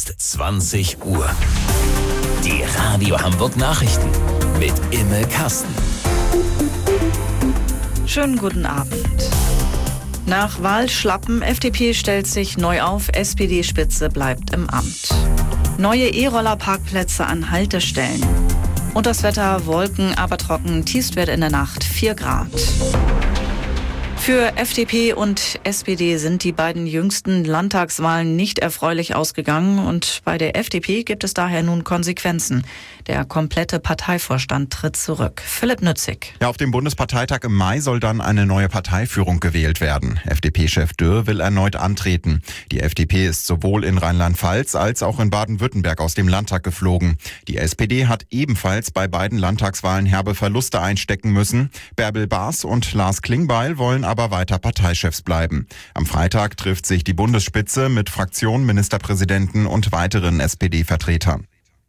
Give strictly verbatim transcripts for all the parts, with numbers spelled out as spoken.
ist zwanzig Uhr. Die Radio Hamburg Nachrichten mit Imme Kasten. Schönen guten Abend. Nach Wahlschlappen, F D P stellt sich neu auf, S P D-Spitze bleibt im Amt. Neue E-Roller-Parkplätze an Haltestellen. Und das Wetter, Wolken, aber trocken, Tiefstwert in der Nacht vier Grad. Für F D P und S P D sind die beiden jüngsten Landtagswahlen nicht erfreulich ausgegangen und bei der F D P gibt es daher nun Konsequenzen. Der komplette Parteivorstand tritt zurück. Philipp Nützig. Ja, auf dem Bundesparteitag im Mai soll dann eine neue Parteiführung gewählt werden. F D P-Chef Dürr will erneut antreten. Die F D P ist sowohl in Rheinland-Pfalz als auch in Baden-Württemberg aus dem Landtag geflogen. Die S P D hat ebenfalls bei beiden Landtagswahlen herbe Verluste einstecken müssen. Bärbel Baas und Lars Klingbeil wollen aber weiter Parteichefs bleiben. Am Freitag trifft sich die Bundesspitze mit Fraktion, Ministerpräsidenten und weiteren S P D-Vertretern.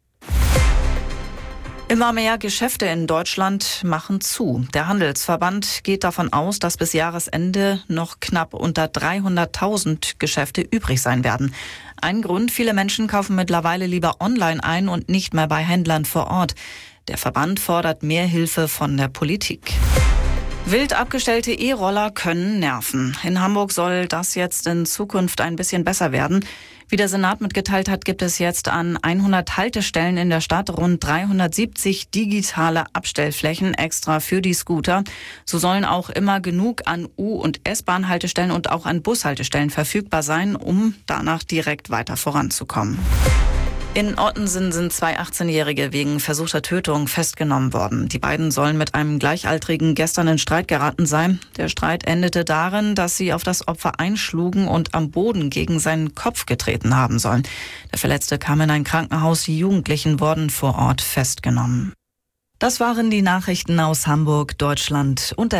Immer mehr Geschäfte in Deutschland machen zu. Der Handelsverband geht davon aus, dass bis Jahresende noch knapp unter dreihunderttausend Geschäfte übrig sein werden. Ein Grund, viele Menschen kaufen mittlerweile lieber online ein und nicht mehr bei Händlern vor Ort. Der Verband fordert mehr Hilfe von der Politik. Wild abgestellte E-Roller können nerven. In Hamburg soll das jetzt in Zukunft ein bisschen besser werden. Wie der Senat mitgeteilt hat, gibt es jetzt an hundert Haltestellen in der Stadt rund dreihundertsiebzig digitale Abstellflächen extra für die Scooter. So sollen auch immer genug an U- und S-Bahn-Haltestellen und auch an Bushaltestellen verfügbar sein, um danach direkt weiter voranzukommen. In Ottensen sind zwei achtzehnjährige wegen versuchter Tötung festgenommen worden. Die beiden sollen mit einem Gleichaltrigen gestern in Streit geraten sein. Der Streit endete darin, dass sie auf das Opfer einschlugen und am Boden gegen seinen Kopf getreten haben sollen. Der Verletzte kam in ein Krankenhaus, die Jugendlichen wurden vor Ort festgenommen. Das waren die Nachrichten aus Hamburg, Deutschland und der